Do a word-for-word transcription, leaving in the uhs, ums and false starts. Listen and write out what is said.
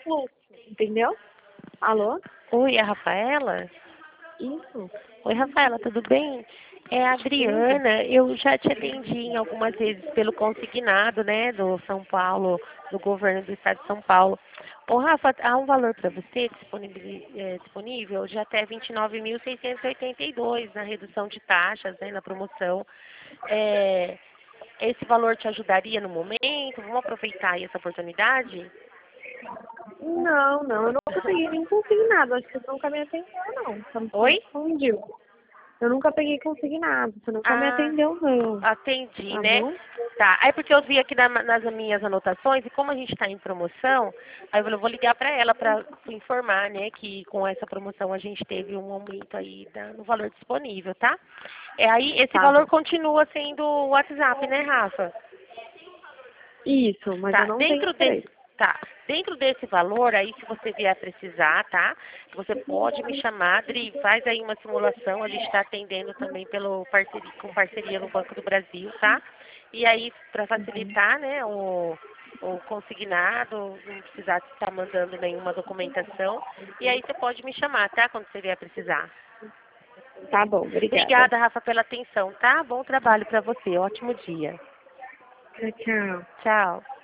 fluxo, entendeu? Alô? Oi, é a Rafaela? Isso, Oi, Rafaela, tudo bem? É a tudo. Adriana, eu já te atendi em algumas vezes pelo consignado, né, do São Paulo, do governo do estado de São Paulo. Ô, Rafa, há um valor para você disponível, é, disponível de até vinte e nove mil seiscentos e oitenta e dois na redução de taxas, né, na promoção. É, esse valor te ajudaria no momento? Vamos aproveitar aí essa oportunidade? Não, não, eu nunca peguei nem consignado. Acho que você nunca me atendeu, não. Você me Oi? confundiu. Eu nunca peguei consignado. Você nunca me Ah, atendeu, não. atendi, Tá né? bom? Tá. Aí porque eu vi aqui na- nas minhas anotações, e como a gente está em promoção, aí eu falei, eu vou ligar para ela para informar, né, que com essa promoção a gente teve um aumento aí da- no valor disponível, tá? É, aí esse Tá valor bom. continua sendo o WhatsApp, né, Rafa? Isso, mas eu Tá, não tenho dentro desse, três. tá, dentro desse valor, aí se você vier precisar, tá? Você pode me chamar, Adri, faz aí uma simulação, a gente está atendendo também pelo parceria, com parceria no Banco do Brasil, tá? E aí, para facilitar, né, o, o consignado, não precisar estar mandando nenhuma documentação, e aí você pode me chamar, tá? Quando você vier precisar. Tá bom, obrigada. Obrigada, Rafa, pela atenção, tá? Bom trabalho para você, ótimo dia. Tchau, tchau. Tchau.